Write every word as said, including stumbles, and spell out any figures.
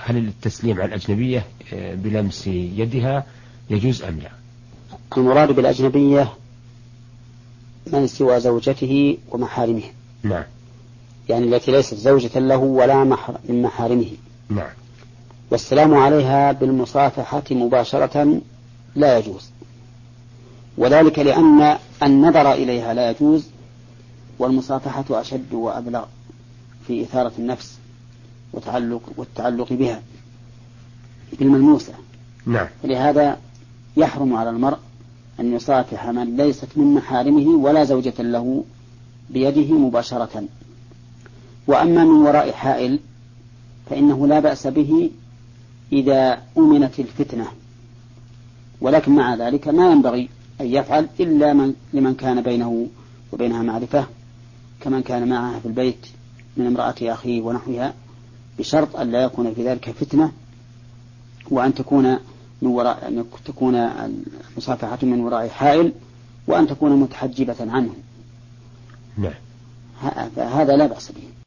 هل التسليم على الأجنبية بلمس يدها يجوز أم لا؟ المراد بالأجنبية من سوى زوجته ومحارمه. نعم. يعني التي ليست زوجة له ولا من محارمه. نعم. والسلام عليها بالمصافحة مباشرة لا يجوز، وذلك لأن النظر إليها لا يجوز، والمصافحة أشد وأبلغ في إثارة النفس وتعلق والتعلق بها بالملموسة. نعم. لهذا يحرم على المرء أن يصافح من ليست من محارمه ولا زوجة له بيده مباشرة. وأما من وراء حائل فإنه لا بأس به إذا أمنت الفتنة، ولكن مع ذلك ما ينبغي أن يفعل إلا من لمن كان بينه وبينها معرفة، كمن كان معها في البيت من امرأة أخيه ونحوها، بشرط أن لا يكون في ذلك فتنة، وأن تكون من وراء أن تكون المصافحة من وراء حائل، وأن تكون متحجبة عنه. نعم. هذا لا بأس به.